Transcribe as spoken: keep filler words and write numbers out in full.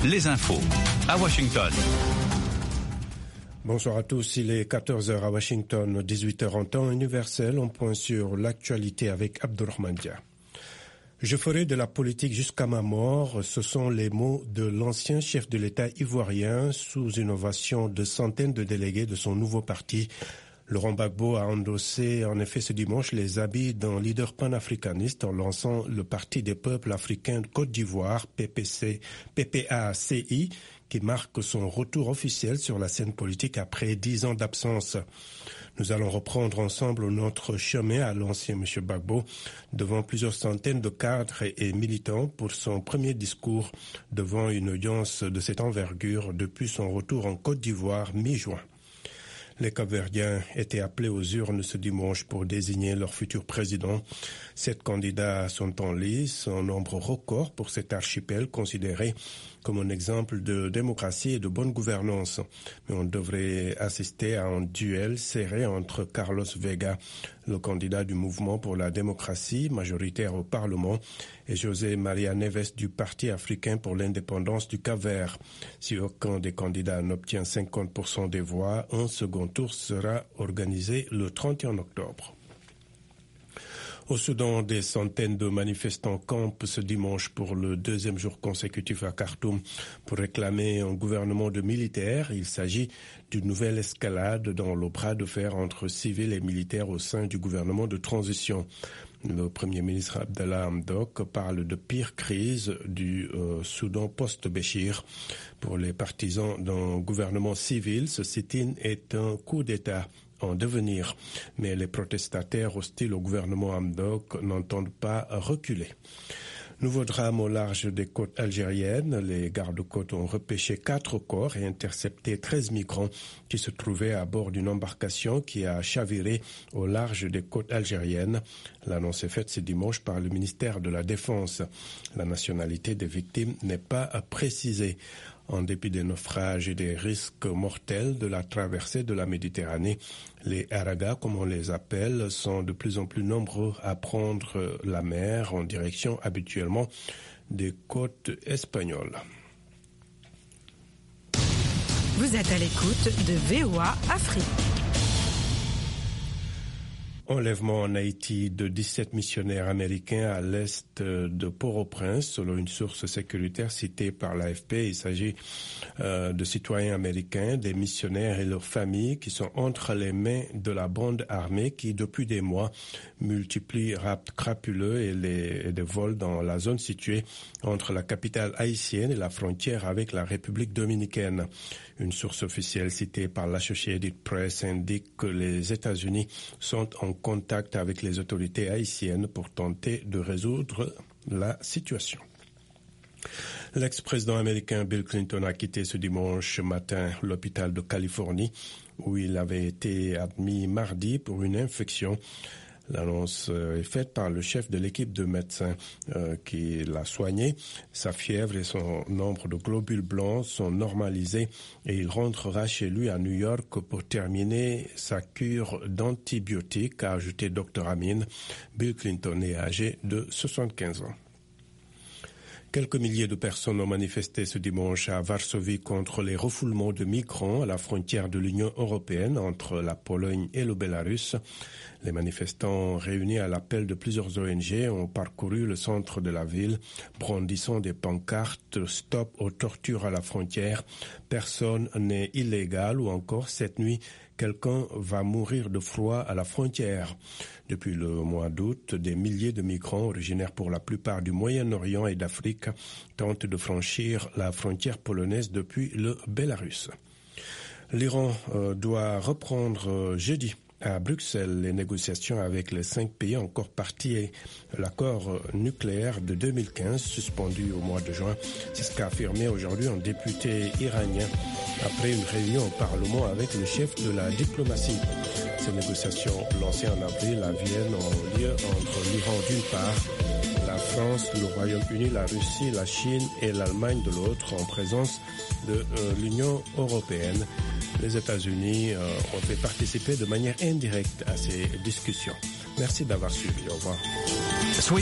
les infos à Washington. Bonsoir à tous, il est quatorze heures à Washington, dix-huit heures en temps universel. On point sur l'actualité avec Abdourahmane Dia. Je ferai de la politique jusqu'à ma mort, ce sont les mots de l'ancien chef de l'État ivoirien sous une ovation de centaines de délégués de son nouveau parti. Laurent Gbagbo a endossé en effet ce dimanche les habits d'un leader panafricaniste en lançant le Parti des peuples africains de Côte d'Ivoire, P P C, P P A C I, qui marque son retour officiel sur la scène politique après dix ans d'absence. Nous allons reprendre ensemble notre chemin à l'ancien M. Gbagbo devant plusieurs centaines de cadres et militants pour son premier discours devant une audience de cette envergure depuis son retour en Côte d'Ivoire mi-juin. Les Cap-Verdiens étaient appelés aux urnes ce dimanche pour désigner leur futur président. Sept candidats sont en lice, un nombre record pour cet archipel considéré comme un exemple de démocratie et de bonne gouvernance. Mais on devrait assister à un duel serré entre Carlos Vega, le candidat du mouvement pour la démocratie majoritaire au Parlement, et José Maria Neves du Parti africain pour l'indépendance du Cap-Vert. Si aucun des candidats n'obtient cinquante pour cent des voix, un second tour sera organisé le trente et un octobre. Au Soudan, des centaines de manifestants campent ce dimanche pour le deuxième jour consécutif à Khartoum pour réclamer un gouvernement de militaires. Il s'agit d'une nouvelle escalade dans le bras de fer entre civils et militaires au sein du gouvernement de transition. Le Premier ministre Abdallah Hamdok parle de pire crise du euh, Soudan post-Béchir. Pour les partisans d'un gouvernement civil, ce sit-in est un coup d'État en devenir, mais les protestataires hostiles au gouvernement Hamdok n'entendent pas reculer. Nouveau drame au large des côtes algériennes. Les gardes-côtes ont repêché quatre corps et intercepté treize migrants qui se trouvaient à bord d'une embarcation qui a chaviré au large des côtes algériennes. L'annonce est faite ce dimanche par le ministère de la Défense. La nationalité des victimes n'est pas précisée. En dépit des naufrages et des risques mortels de la traversée de la Méditerranée, les haragas, comme on les appelle, sont de plus en plus nombreux à prendre la mer en direction habituellement des côtes espagnoles. Vous êtes à l'écoute de V O A Afrique. Enlèvement en Haïti de dix-sept missionnaires américains à l'est de Port-au-Prince. Selon une source sécuritaire citée par l'A F P, il s'agit euh, de citoyens américains, des missionnaires et leurs familles qui sont entre les mains de la bande armée qui, depuis des mois, multiplie rapts crapuleux et, les, et des vols dans la zone située entre la capitale haïtienne et la frontière avec la République dominicaine. Une source officielle citée par l'Associated Press indique que les États-Unis sont en contact avec les autorités haïtiennes pour tenter de résoudre la situation. L'ex-président américain Bill Clinton a quitté ce dimanche matin l'hôpital de Californie où il avait été admis mardi pour une infection. L'annonce est faite par le chef de l'équipe de médecins euh, qui l'a soigné. Sa fièvre et son nombre de globules blancs sont normalisés et il rentrera chez lui à New York pour terminer sa cure d'antibiotiques, a ajouté docteur Amin. Bill Clinton est âgé de soixante-quinze ans. Quelques milliers de personnes ont manifesté ce dimanche à Varsovie contre les refoulements de migrants à la frontière de l'Union européenne entre la Pologne et le Bélarus. Les manifestants réunis à l'appel de plusieurs O N G ont parcouru le centre de la ville, brandissant des pancartes « Stop aux tortures à la frontière »,« Personne n'est illégal » ou encore « Cette nuit, quelqu'un va mourir de froid à la frontière ». Depuis le mois d'août, des milliers de migrants originaires pour la plupart du Moyen-Orient et d'Afrique tentent de franchir la frontière polonaise depuis le Bélarus. L'Iran euh, doit reprendre euh, jeudi à Bruxelles les négociations avec les cinq pays encore partis et l'accord nucléaire de deux mille quinze suspendu au mois de juin. C'est ce qu'a affirmé aujourd'hui un député iranien après une réunion au Parlement avec le chef de la diplomatie. Ces négociations lancées en avril à Vienne ont lieu entre l'Iran d'une part, la France, le Royaume-Uni, la Russie, la Chine et l'Allemagne de l'autre en présence de euh, l'Union européenne. Les États-Unis euh, ont fait participer de manière indirecte à ces discussions. Merci d'avoir suivi. Au revoir.